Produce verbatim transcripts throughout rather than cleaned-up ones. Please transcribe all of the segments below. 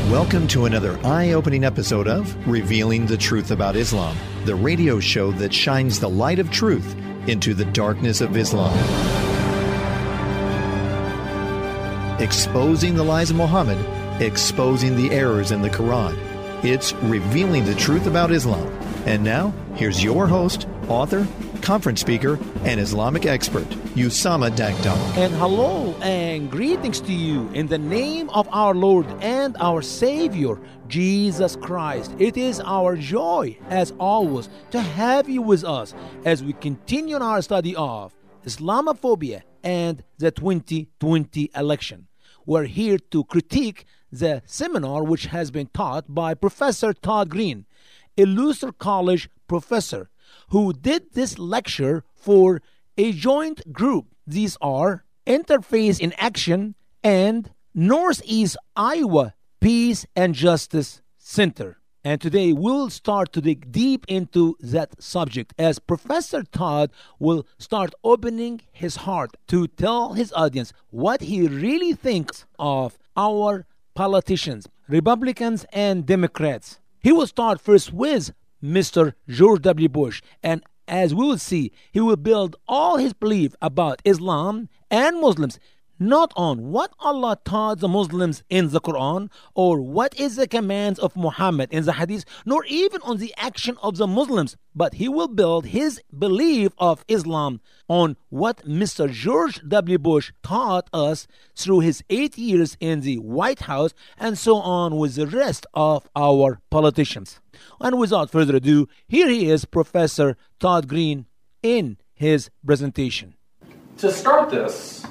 Welcome to another eye-opening episode of Revealing the Truth About Islam, the radio show that shines the light of truth into the darkness of Islam. Exposing the lies of Muhammad, exposing the errors in the Quran. It's Revealing the Truth About Islam. And now, here's your host, author, conference speaker, and Islamic expert, Usama Dagdar. And hello and greetings to you in the name of our Lord and our Savior, Jesus Christ. It is our joy, as always, to have you with us as we continue our study of Islamophobia and the twenty twenty election. We're here to critique the seminar which has been taught by Professor Todd Green, a Luther College professor, who did this lecture for a joint group. These are Interfaith in Action and Northeast Iowa Peace and Justice Center. And today we'll start to dig deep into that subject as Professor Todd will start opening his heart to tell his audience what he really thinks of our politicians, Republicans and Democrats. He will start first with Mister George W. Bush, and as we will see, he will build all his belief about Islam and Muslims not on what Allah taught the Muslims in the Quran or what is the commands of Muhammad in the Hadith, nor even on the action of the Muslims, but he will build his belief of Islam on what Mister George W. Bush taught us through his eight years in the White House, and so on with the rest of our politicians. And without further ado, here he is, Professor Todd Green, in his presentation. To start this,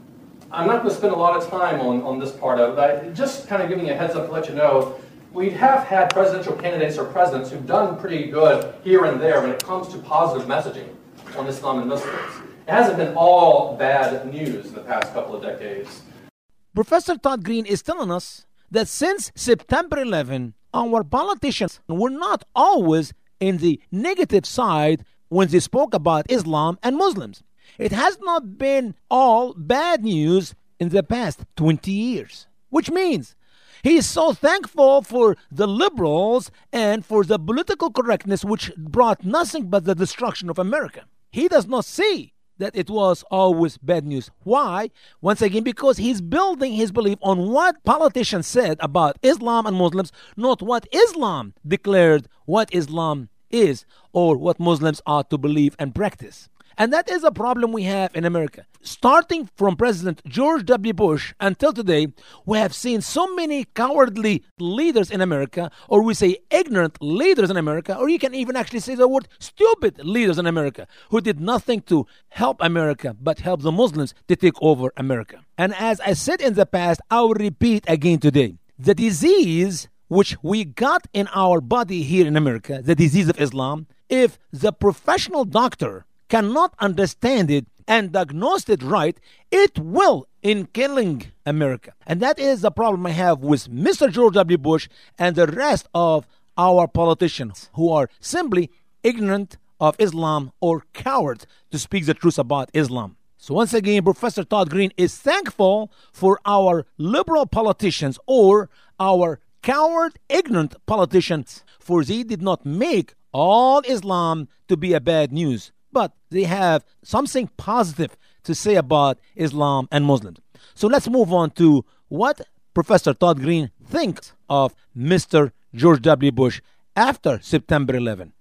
I'm not going to spend a lot of time on, on this part of it. I, just kind of giving you a heads up to let you know, we have had presidential candidates or presidents who've done pretty good here and there when it comes to positive messaging on Islam and Muslims. It hasn't been all bad news in the past couple of decades. Professor Todd Green is telling us that since September eleventh, our politicians were not always in the negative side when they spoke about Islam and Muslims. It has not been all bad news in the past twenty years, which means he is so thankful for the liberals and for the political correctness which brought nothing but the destruction of America. He does not see that it was always bad news. Why? Once again, because he's building his belief on what politicians said about Islam and Muslims, not what Islam declared what Islam is or what Muslims ought to believe and practice. And that is a problem we have in America. Starting from President George W. Bush until today, we have seen so many cowardly leaders in America, or we say ignorant leaders in America, or you can even actually say the word stupid leaders in America, who did nothing to help America, but help the Muslims to take over America. And as I said in the past, I will repeat again today, the disease which we got in our body here in America, the disease of Islam, if the professional doctor cannot understand it and diagnose it right, it will in killing America. And that is the problem I have with Mister George W. Bush and the rest of our politicians who are simply ignorant of Islam or cowards to speak the truth about Islam. So once again, Professor Todd Green is thankful for our liberal politicians or our coward, ignorant politicians, for they did not make all Islam to be a bad news, but they have something positive to say about Islam and Muslims. So let's move on to what Professor Todd Green thinks of Mister George W. Bush after September eleventh.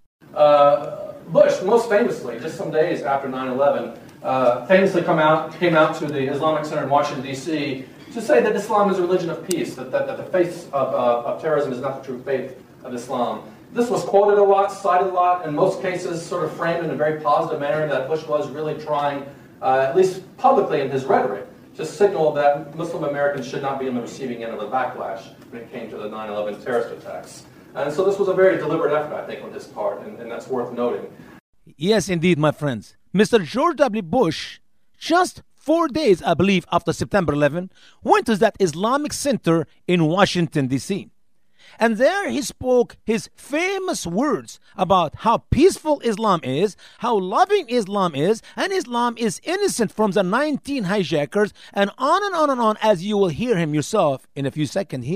Uh, Bush, most famously, just some days after nine eleven, uh, famously come out, came out to the Islamic Center in Washington, D C to say that Islam is a religion of peace, that, that, that the faith of, uh, of terrorism is not the true faith of Islam. This was quoted a lot, cited a lot, in most cases sort of framed in a very positive manner that Bush was really trying, uh, at least publicly in his rhetoric, to signal that Muslim Americans should not be on the receiving end of the backlash when it came to the nine eleven terrorist attacks. And so this was a very deliberate effort, I think, on his part, and, and that's worth noting. Yes, indeed, my friends. Mister George W. Bush, just four days, I believe, after September eleventh, went to that Islamic Center in Washington, D C And there he spoke his famous words about how peaceful Islam is, how loving Islam is, and Islam is innocent from the nineteen hijackers, and on and on and on, as you will hear him yourself in a few seconds here.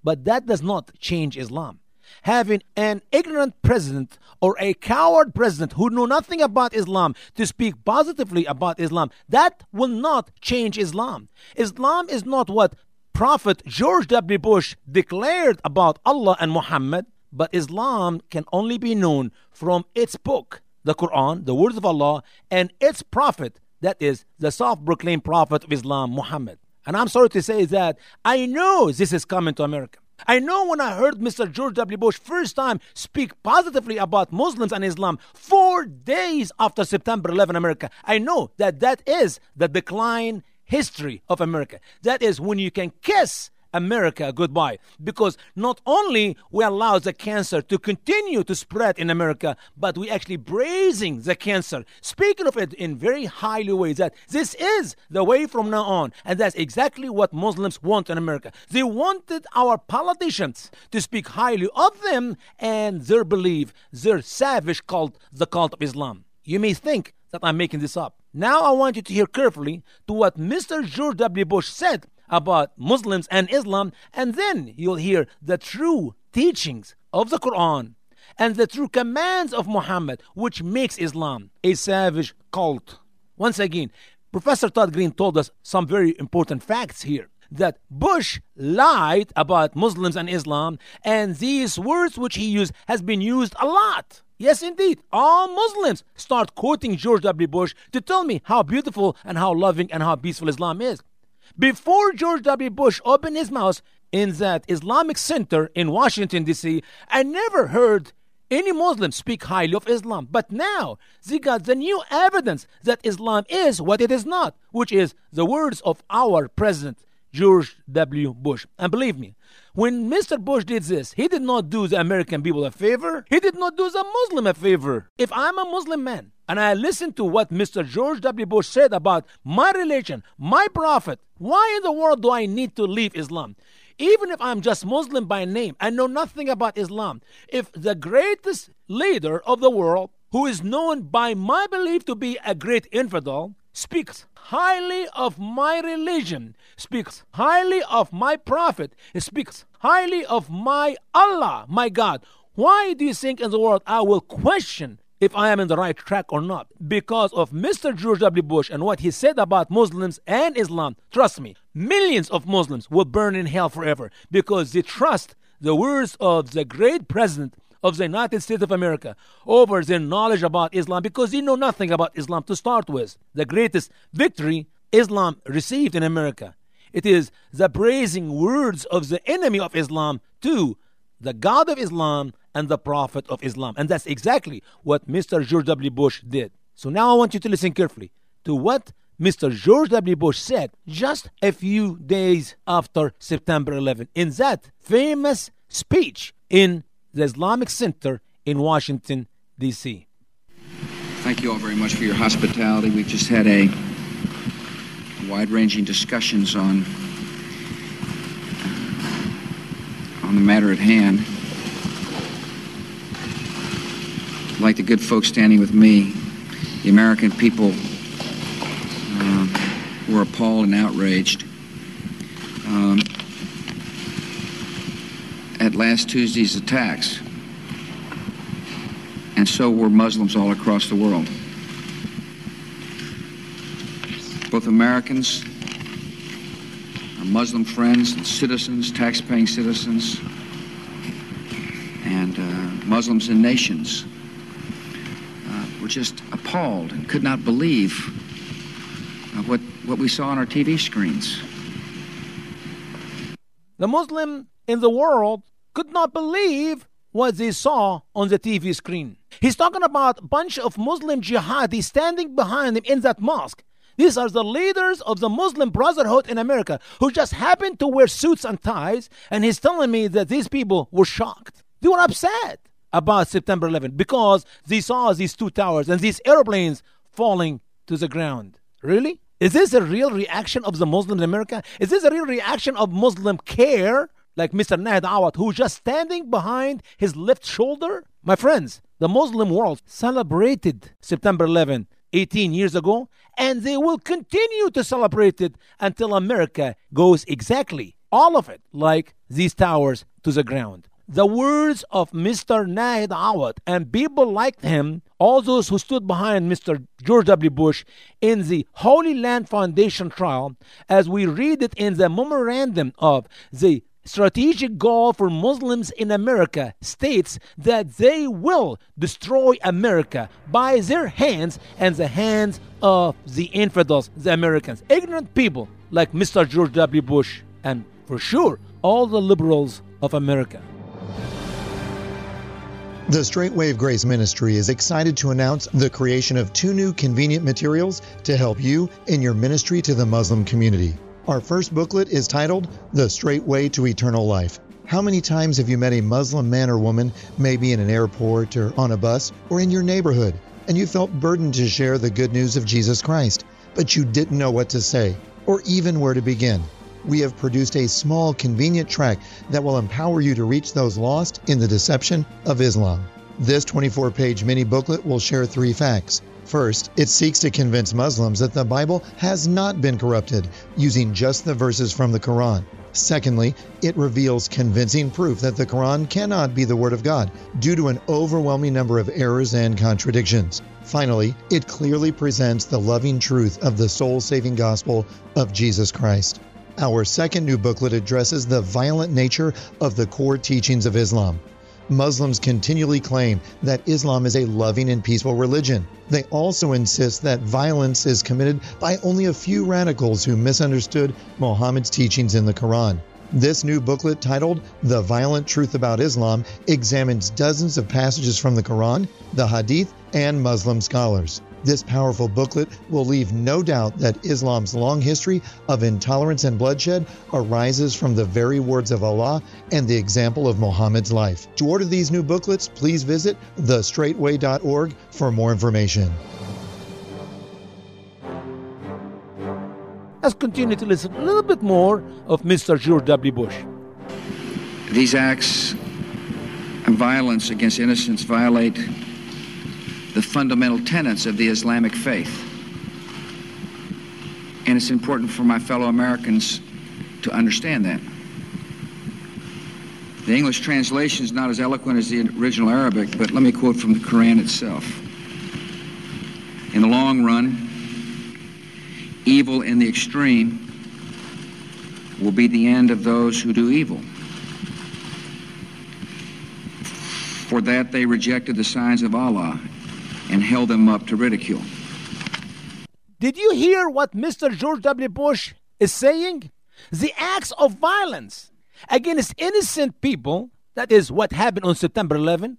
But that does not change Islam. Having an ignorant president or a coward president who knew nothing about Islam to speak positively about Islam, that will not change Islam. Islam is not what Prophet George W. Bush declared about Allah and Muhammad, but Islam can only be known from its book, the Quran, the words of Allah, and its prophet, that is the self-proclaimed prophet of Islam, Muhammad. And I'm sorry to say that I know this is coming to America. I know when I heard Mister George W. Bush first time speak positively about Muslims and Islam four days after September eleventh America, I know that that is the decline history of America. That is when you can kiss America goodbye, because not only we allow the cancer to continue to spread in America, but we actually praising the cancer, speaking of it in very highly ways, that this is the way from now on. And that's exactly what Muslims want in America. They wanted our politicians to speak highly of them and their belief, their savage cult, the cult of Islam. You may think that I'm making this up. Now I want you to hear carefully to what Mister George W. Bush said about Muslims and Islam, and then you'll hear the true teachings of the Quran and the true commands of Muhammad, which makes Islam a savage cult. Once again, Professor Todd Green told us some very important facts here, that Bush lied about Muslims and Islam, and these words which he used has been used a lot. Yes, indeed. All Muslims start quoting George W. Bush to tell me how beautiful and how loving and how peaceful Islam is. Before George W. Bush opened his mouth in that Islamic Center in Washington, D C, I never heard any Muslim speak highly of Islam. But now they got the new evidence that Islam is what it is not, which is the words of our president, George W. Bush. And believe me, when Mister Bush did this, he did not do the American people a favor. He did not do the Muslim a favor. If I'm a Muslim man and I listen to what Mister George W. Bush said about my religion, my prophet, why in the world do I need to leave Islam? Even if I'm just Muslim by name and know nothing about Islam, if the greatest leader of the world, who is known by my belief to be a great infidel, speaks highly of my religion, speaks highly of my prophet, speaks highly of my Allah, my God, why do you think in the world I will question if I am in the right track or not? Because of Mister George W. Bush and what he said about Muslims and Islam, trust me, millions of Muslims will burn in hell forever because they trust the words of the great president of the United States of America over their knowledge about Islam, because they know nothing about Islam to start with. The greatest victory Islam received in America, it is the praising words of the enemy of Islam to the God of Islam and the Prophet of Islam. And that's exactly what Mister George W. Bush did. So now I want you to listen carefully to what Mister George W. Bush said just a few days after September eleventh in that famous speech in the Islamic Center in Washington, D C Thank you all very much for your hospitality. We've just had a wide-ranging discussions on on the matter at hand. Like the good folks standing with me, the American people uh, were appalled and outraged um, at last Tuesday's attacks, and so were Muslims all across the world. Both Americans, our Muslim friends and citizens, tax-paying citizens, and uh, Muslims in nations uh, were just appalled and could not believe uh, what, what we saw on our T V screens. The Muslim in the world could not believe what they saw on the T V screen. He's talking about a bunch of Muslim jihadis standing behind him in that mosque. These are the leaders of the Muslim Brotherhood in America who just happened to wear suits and ties, and he's telling me that these people were shocked. They were upset about September eleventh because they saw these two towers and these airplanes falling to the ground. Really? Is this a real reaction of the Muslims in America? Is this a real reaction of Muslim care? Like Mister Nahed Awad, who's just standing behind his left shoulder? My friends, the Muslim world celebrated September eleventh eighteen years ago, and they will continue to celebrate it until America goes exactly all of it, like these towers, to the ground. The words of Mister Nahid Awad and people like him, all those who stood behind Mister George W. Bush in the Holy Land Foundation trial, as we read it in the memorandum of the strategic goal for Muslims in America, states that they will destroy America by their hands and the hands of the infidels, the Americans. Ignorant people like Mister George W. Bush and, for sure, all the liberals of America. The Straight Wave Grace Ministry is excited to announce the creation of two new convenient materials to help you in your ministry to the Muslim community. Our first booklet is titled, The Straight Way to Eternal Life. How many times have you met a Muslim man or woman, maybe in an airport or on a bus or in your neighborhood, and you felt burdened to share the good news of Jesus Christ, but you didn't know what to say or even where to begin? We have produced a small, convenient tract that will empower you to reach those lost in the deception of Islam. This twenty-four page mini booklet will share three facts. First, it seeks to convince Muslims that the Bible has not been corrupted, using just the verses from the Quran. Secondly, it reveals convincing proof that the Quran cannot be the Word of God due to an overwhelming number of errors and contradictions. Finally, it clearly presents the loving truth of the soul-saving gospel of Jesus Christ. Our second new booklet addresses the violent nature of the core teachings of Islam. Muslims continually claim that Islam is a loving and peaceful religion. They also insist that violence is committed by only a few radicals who misunderstood Muhammad's teachings in the Quran. This new booklet, titled The Violent Truth About Islam, examines dozens of passages from the Quran, the Hadith, and Muslim scholars. This powerful booklet will leave no doubt that Islam's long history of intolerance and bloodshed arises from the very words of Allah and the example of Muhammad's life. To order these new booklets, please visit the straight way dot org for more information. Let's continue to listen a little bit more of Mister George W. Bush. These acts of violence against innocents violate the fundamental tenets of the Islamic faith. And it's important for my fellow Americans to understand that. The English translation is not as eloquent as the original Arabic, but let me quote from the Quran itself. In the long run, evil in the extreme will be the end of those who do evil. For that they rejected the signs of Allah and held them up to ridicule. Did you hear what Mister George W. Bush is saying? The acts of violence against innocent people, that is what happened on September eleventh,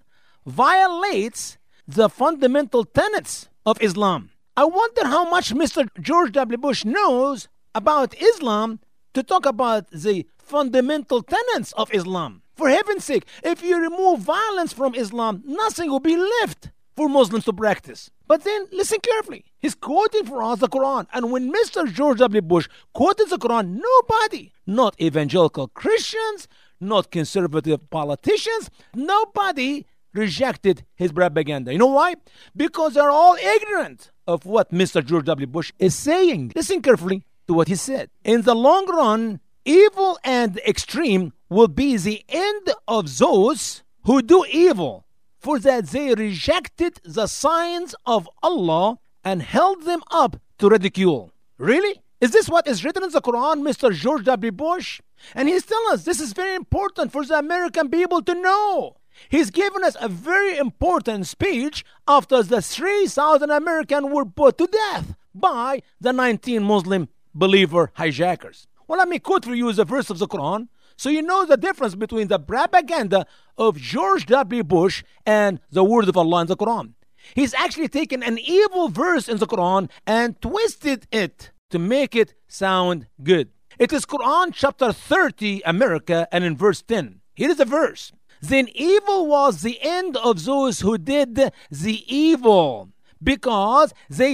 violates the fundamental tenets of Islam. I wonder how much Mister George W. Bush knows about Islam to talk about the fundamental tenets of Islam. For heaven's sake, if you remove violence from Islam, nothing will be left for Muslims to practice. But then, listen carefully. He's quoting for us the Quran. And when Mister George W. Bush quoted the Quran, nobody, not evangelical Christians, not conservative politicians, nobody rejected his propaganda. You know why? Because they're all ignorant of what Mister George W. Bush is saying. Listen carefully to what he said. In the long run, evil and extreme will be the end of those who do evil, for that they rejected the signs of Allah and held them up to ridicule. Really? Is this what is written in the Quran, Mister George W. Bush? And he's telling us this is very important for the American people to know. He's given us a very important speech after the three thousand Americans were put to death by the nineteen Muslim believer hijackers. Well, let me quote for you the verse of the Quran so you know the difference between the propaganda of George W. Bush and the word of Allah in the Quran. He's actually taken an evil verse in the Quran and twisted it to make it sound good. It is Quran chapter thirty, America, and in verse ten. Here is the verse. Then evil was the end of those who did the evil, because they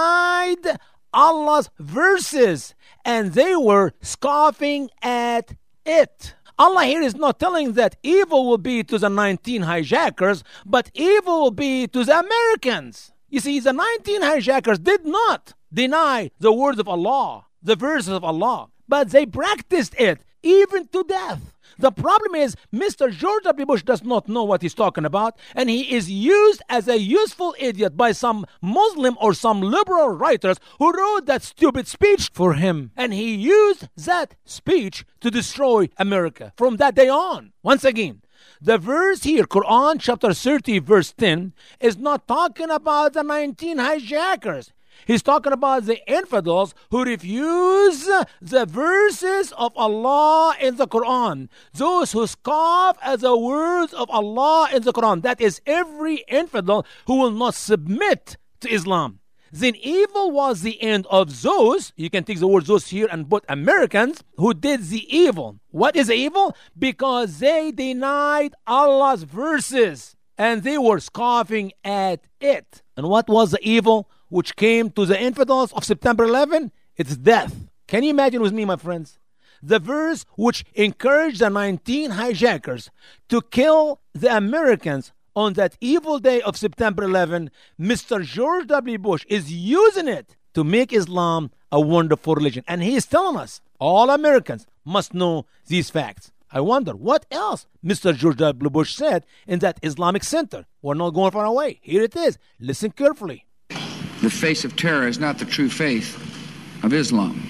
denied Allah's verses and they were scoffing at it. Allah here is not telling that evil will be to the nineteen hijackers, but evil will be to the Americans. You see, the nineteen hijackers did not deny the words of Allah, the verses of Allah, but they practiced it even to death. The problem is Mister George W. Bush does not know what he's talking about, and he is used as a useful idiot by some Muslim or some liberal writers who wrote that stupid speech for him. And he used that speech to destroy America from that day on. Once again, the verse here, Quran chapter thirty, verse ten, is not talking about the nineteen hijackers. He's talking about the infidels who refuse the verses of Allah in the Quran. Those who scoff at the words of Allah in the Quran. That is every infidel who will not submit to Islam. Then evil was the end of those, you can take the word those here and put Americans, who did the evil. What is the evil? Because they denied Allah's verses and they were scoffing at it. And what was the evil which came to the infidels of September eleventh? It's death. Can you imagine with me, my friends? The verse which encouraged the nineteen hijackers to kill the Americans on that evil day of September eleventh, Mister George W. Bush is using it to make Islam a wonderful religion. And he is telling us, all Americans must know these facts. I wonder, what else Mister George W. Bush said in that Islamic center? We're not going far away. Here it is. Listen carefully. The face of terror is not the true faith of Islam.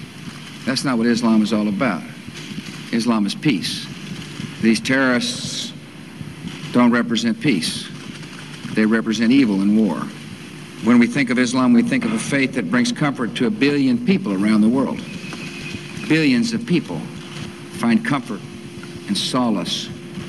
That's not what Islam is all about. Islam is peace. These terrorists don't represent peace. They represent evil and war. When we think of Islam, we think of a faith that brings comfort to a billion people around the world. Billions of people find comfort and solace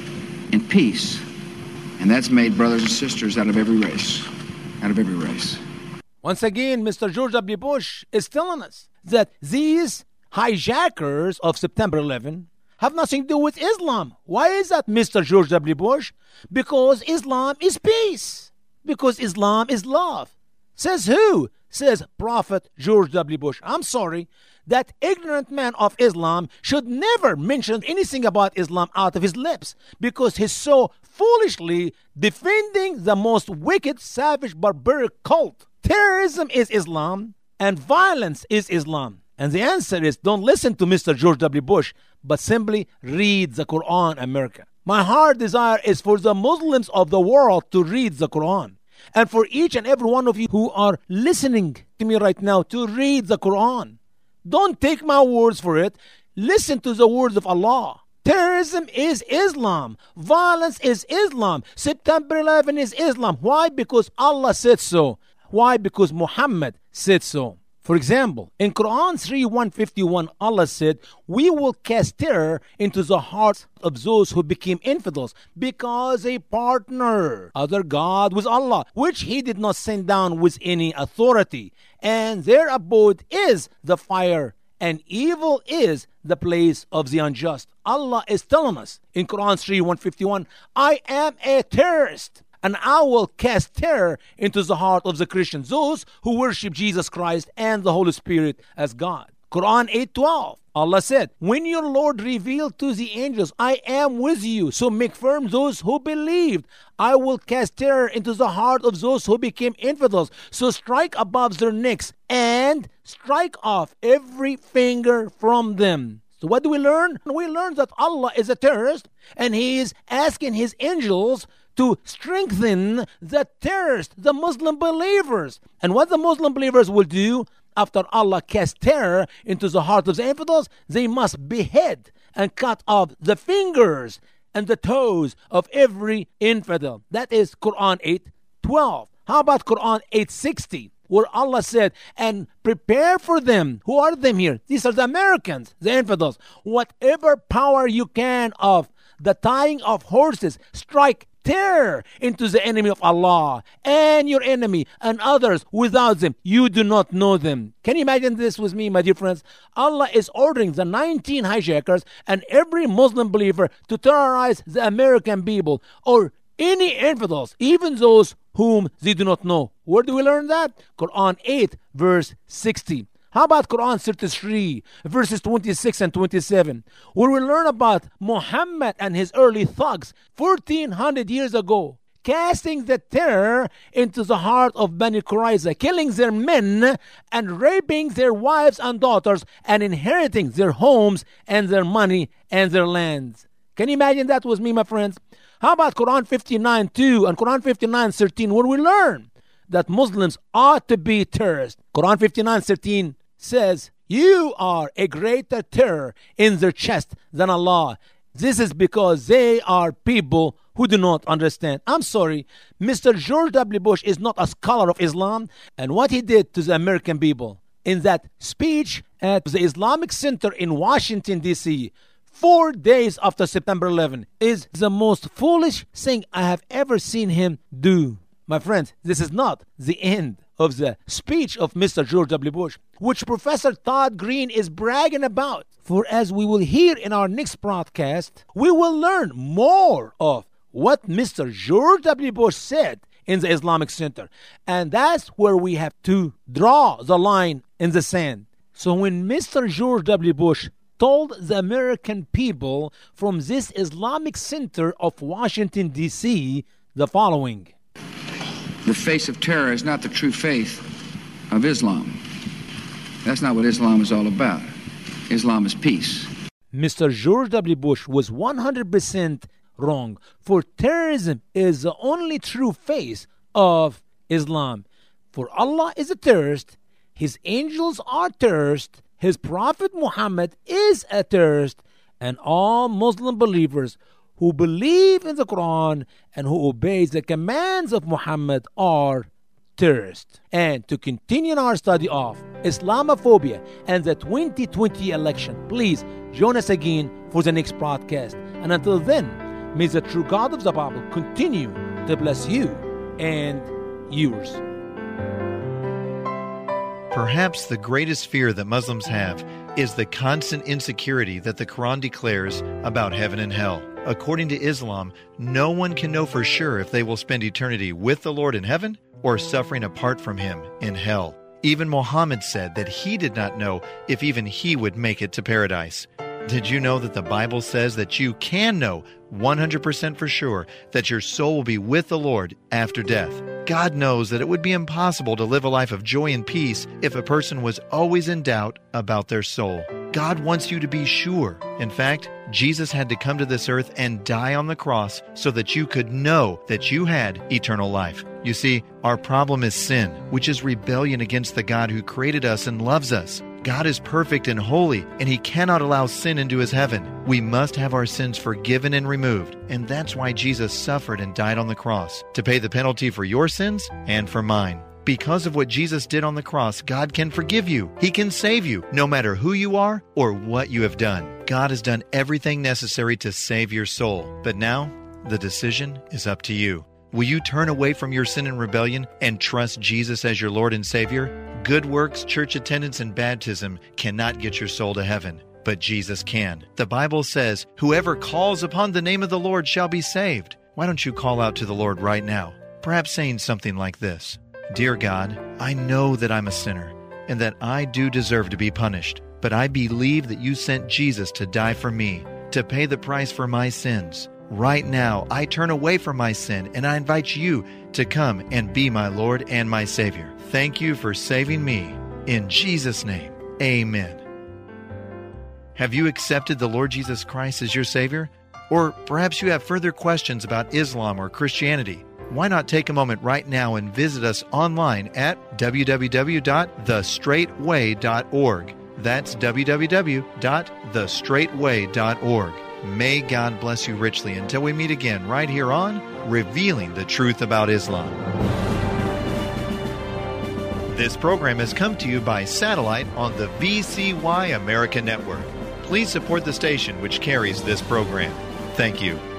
and peace. And that's made brothers and sisters out of every race. Out of every race. Once again, Mister George W. Bush is telling us that these hijackers of September eleventh have nothing to do with Islam. Why is that, Mister George W. Bush? Because Islam is peace. Because Islam is love. Says who? Says Prophet George W. Bush. I'm sorry. That ignorant man of Islam should never mention anything about Islam out of his lips, because he's so foolishly defending the most wicked, savage, barbaric cult. Terrorism is Islam and violence is Islam. And the answer is, don't listen to Mister George W. Bush, but simply read the Quran, America. My heart desire is for the Muslims of the world to read the Quran. And for each and every one of you who are listening to me right now to read the Quran. Don't take my words for it. Listen to the words of Allah. Terrorism is Islam. Violence is Islam. September eleventh is Islam. Why? Because Allah said so. Why? Because Muhammad said so. For example, in Quran three one fifty-one, Allah said, we will cast terror into the hearts of those who became infidels because they partner other God with Allah, which he did not send down with any authority. And their abode is the fire, and evil is the place of the unjust. Allah is telling us in Quran three one fifty-one, I am a terrorist. And I will cast terror into the heart of the Christians, those who worship Jesus Christ and the Holy Spirit as God. Quran eight twelve, Allah said, when your Lord revealed to the angels, I am with you, so make firm those who believed. I will cast terror into the heart of those who became infidels, so strike above their necks and strike off every finger from them. So what do we learn? We learn that Allah is a terrorist, and he is asking his angels to strengthen the terrorists, the Muslim believers. And what the Muslim believers will do after Allah casts terror into the heart of the infidels, they must behead and cut off the fingers and the toes of every infidel. That is Quran eight twelve. How about Quran eight sixty, where Allah said, and prepare for them. Who are them here? These are the Americans, the infidels. Whatever power you can of the tying of horses, strike terror into the enemy of Allah and your enemy and others without them. You do not know them. Can you imagine this with me, my dear friends? Allah is ordering the nineteen hijackers and every Muslim believer to terrorize the American people or any infidels, even those whom they do not know. Where do we learn that? Quran eight, verse sixty. How about Quran thirty-three, verses twenty-six and twenty-seven, where we learn about Muhammad and his early thugs fourteen hundred years ago, casting the terror into the heart of Bani Qurayza, killing their men and raping their wives and daughters and inheriting their homes and their money and their lands. Can you imagine that with me, my friends? How about Quran fifty-nine two and Quran fifty-nine thirteen, where we learn that Muslims ought to be terrorists? Quran fifty-nine thirteen says, you are a greater terror in their chest than Allah. This is because they are people who do not understand. I'm sorry, Mister George W. Bush is not a scholar of Islam, and what he did to the American people in that speech at the Islamic Center in Washington, D C, four days after September eleventh, is the most foolish thing I have ever seen him do. My friends, this is not the end of the speech of Mister George W. Bush, which Professor Todd Green is bragging about. For as we will hear in our next broadcast, we will learn more of what Mister George W. Bush said in the Islamic Center. And that's where we have to draw the line in the sand. So when Mister George W. Bush told the American people from this Islamic Center of Washington, D C, the following: the face of terror is not the true faith of Islam. That's not what Islam is all about. Islam is peace. Mister George W. Bush was one hundred percent wrong, for terrorism is the only true face of Islam. For Allah is a terrorist, His angels are terrorists, His Prophet Muhammad is a terrorist, and all Muslim believers who believe in the Quran and who obey the commands of Muhammad are terrorists. And to continue our study of Islamophobia and the twenty twenty election, please join us again for the next broadcast. And until then, may the true God of the Bible continue to bless you and yours. Perhaps the greatest fear that Muslims have is the constant insecurity that the Quran declares about heaven and hell. According to Islam, no one can know for sure if they will spend eternity with the Lord in heaven or suffering apart from Him in hell. Even Muhammad said that he did not know if even he would make it to paradise. Did you know that the Bible says that you can know one hundred percent for sure that your soul will be with the Lord after death? God knows that it would be impossible to live a life of joy and peace if a person was always in doubt about their soul. God wants you to be sure. In fact, Jesus had to come to this earth and die on the cross so that you could know that you had eternal life. You see, our problem is sin, which is rebellion against the God who created us and loves us. God is perfect and holy, and He cannot allow sin into His heaven. We must have our sins forgiven and removed, and that's why Jesus suffered and died on the cross, to pay the penalty for your sins and for mine. Because of what Jesus did on the cross, God can forgive you. He can save you, no matter who you are or what you have done. God has done everything necessary to save your soul. But now, the decision is up to you. Will you turn away from your sin and rebellion and trust Jesus as your Lord and Savior? Good works, church attendance, and baptism cannot get your soul to heaven, but Jesus can. The Bible says, whoever calls upon the name of the Lord shall be saved. Why don't you call out to the Lord right now? Perhaps saying something like this: Dear God, I know that I'm a sinner and that I do deserve to be punished, but I believe that you sent Jesus to die for me, to pay the price for my sins. Right now, I turn away from my sin and I invite you to come and be my Lord and my Savior. Thank you for saving me. In Jesus' name, amen. Have you accepted the Lord Jesus Christ as your Savior? Or perhaps you have further questions about Islam or Christianity. Why not take a moment right now and visit us online at w w w dot the straight way dot org. That's w w w dot the straight way dot org. May God bless you richly until we meet again right here on Revealing the Truth About Islam. This program has come to you by satellite on the V C Y America Network. Please support the station which carries this program. Thank you.